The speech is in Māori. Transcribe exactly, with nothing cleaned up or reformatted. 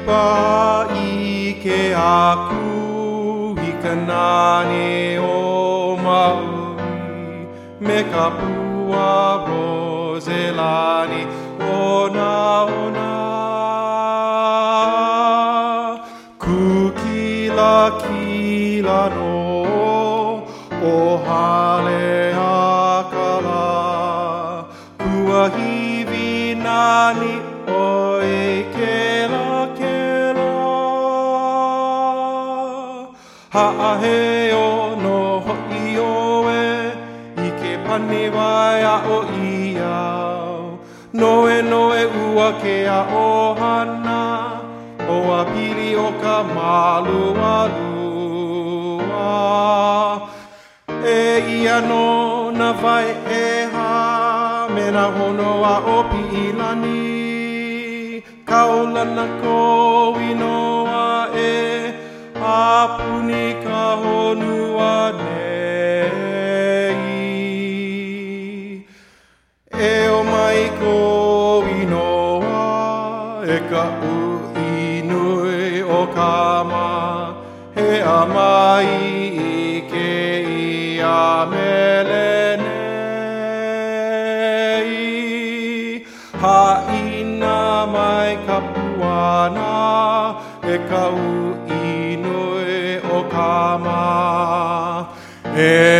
pa i ke aku i ka nani o Maui me ka pua Roselani ona ona kukila kila no o hale akala kua hivi nani oi kela kela ha'ahe o no ho'i oe i ke pani wai a o ia noe noe ua ke a ohana o a pili o ka malua lua e ia no na vai e ha me na hono a o pi'ilani kaulana ko inoa e apuni ka honua nei e o mai ko inoa e ka uinui o kama he a mai i ke ia mele nei ha'ina mai ka puana e ka uinui o kama e